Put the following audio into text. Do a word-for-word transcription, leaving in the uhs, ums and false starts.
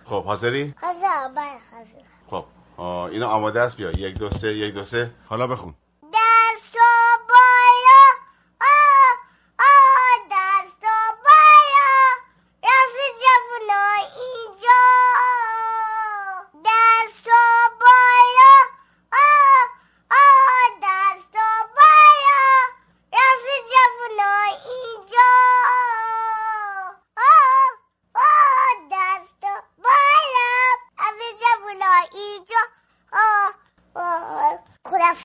خب حاضری؟ حاضرم. بله حاضرم. خب اینو آماده است. بیا یک دو سه یک دو سه. حالا بخون.